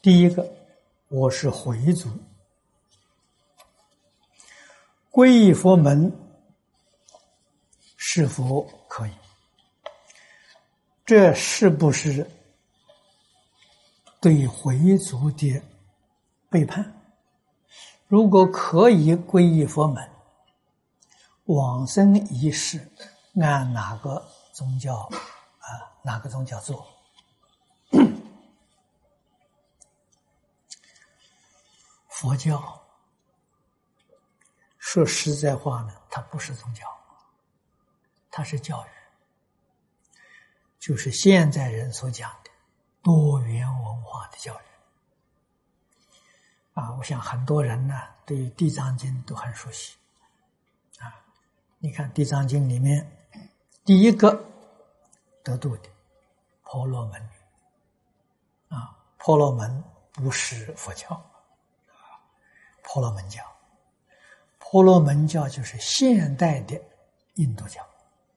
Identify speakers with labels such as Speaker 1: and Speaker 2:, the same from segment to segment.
Speaker 1: 第一个，我是回族，皈依佛门是否可以？这是不是对回族的背叛？如果可以皈依佛门，往生一世按哪个宗教做？佛教说实在话呢，它不是宗教，它是教育，就是现在人所讲的多元文化的教育。我想很多人呢对于《地藏经》都很熟悉。你看《地藏经》里面第一个得度的婆罗门女，婆罗门不是佛教，婆罗门教，婆罗门教就是现代的印度教。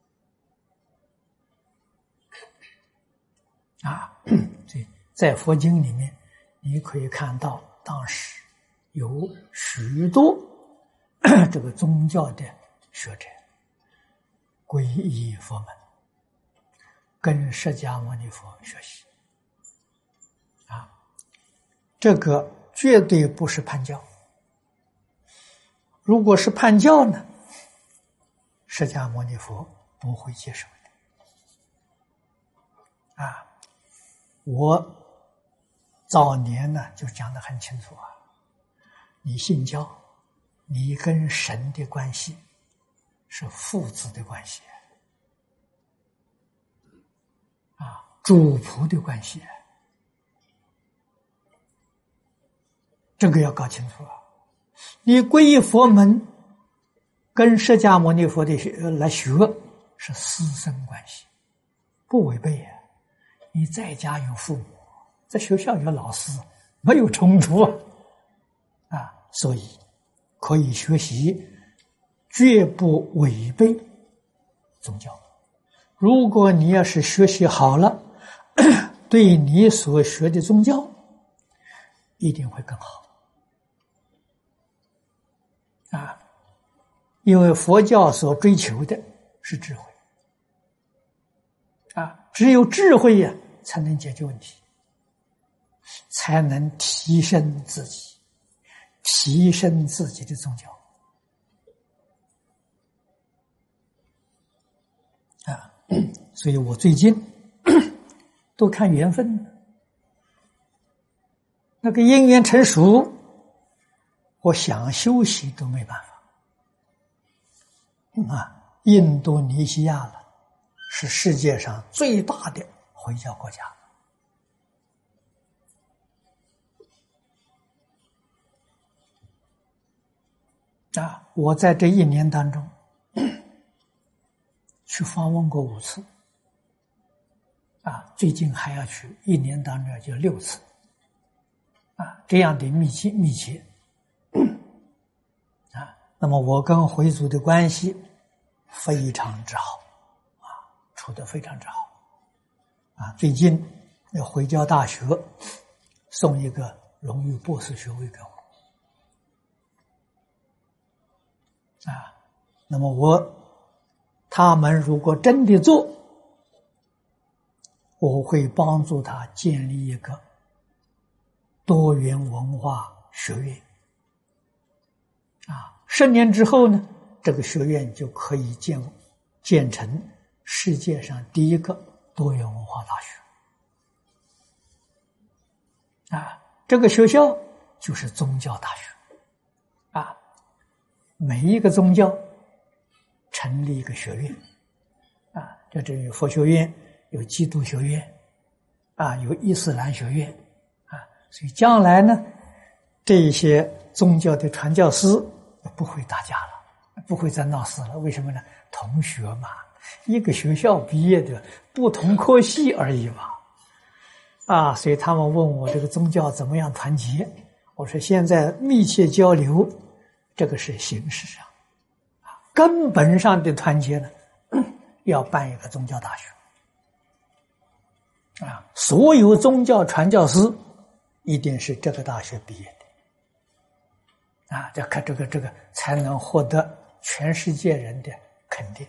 Speaker 1: 所以在佛经里面，你可以看到当时有许多这个宗教的学者皈依佛门，跟释迦牟尼佛学习。这个绝对不是叛教。如果是叛教呢，释迦牟尼佛不会接受的。我早年呢就讲得很清楚你信教，你跟神的关系是父子的关系，主仆的关系，这个要搞清楚。你皈依佛门，跟释迦牟尼佛的来学是师生关系，不违背。你在家有父母，在学校有老师，没有冲突所以可以学习，绝不违背宗教。如果你要是学习好了，对你所学的宗教一定会更好。因为佛教所追求的是智慧只有智慧才能解决问题，才能提升自己，提升自己的宗教所以我最近都看缘分，那个因缘成熟，我想休息都没办法。印度尼西亚了，是世界上最大的回教国家。我在这1年当中去访问过5次，最近还要去，1年当中就6次，这样的密切。那么我跟回族的关系非常之好，处得非常之好。最近回教大学送一个荣誉博士学位给我。那么他们如果真的做，我会帮助他建立一个多元文化学院。10年之后呢，这个学院就可以建成世界上第一个多元文化大学。这个学校就是宗教大学。每一个宗教成立一个学院。在这里有佛学院，有基督学院，有伊斯兰学院。所以将来呢，这些宗教的传教士不会打架了，不会再闹事了。为什么呢？同学嘛，一个学校毕业的，不同科系而已嘛。所以他们问我这个宗教怎么样团结，我说现在密切交流，这个是形式上，根本上的团结呢，要办一个宗教大学。所有宗教传教士一定是这个大学毕业的，啊，这个才能获得全世界人的肯定。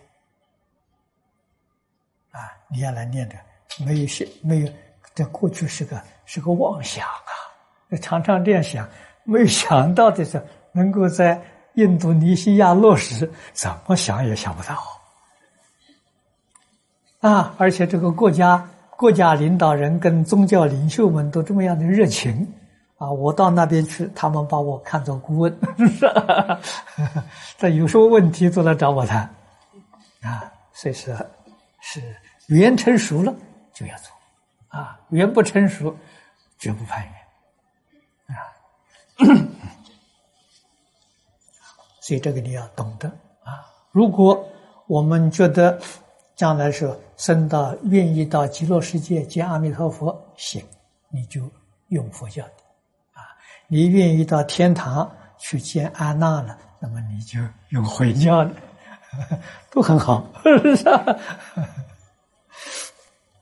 Speaker 1: 啊，你要来念的，没有，这过去是个妄想啊，常常这样想，没有想到的是能够在印度尼西亚落实，怎么想也想不到啊！而且这个国家领导人跟宗教领袖们都这么样的热情啊！我到那边去，他们把我看作顾问，这有什么问题都来找我谈啊！所以说是缘成熟了就要做啊，缘不成熟绝不攀缘啊。所以这个你要懂得啊。如果我们觉得将来是愿意到极乐世界见阿弥陀佛，行，你就用佛教的啊；你愿意到天堂去见安那了，那么你就用回教的，都很好，是吧？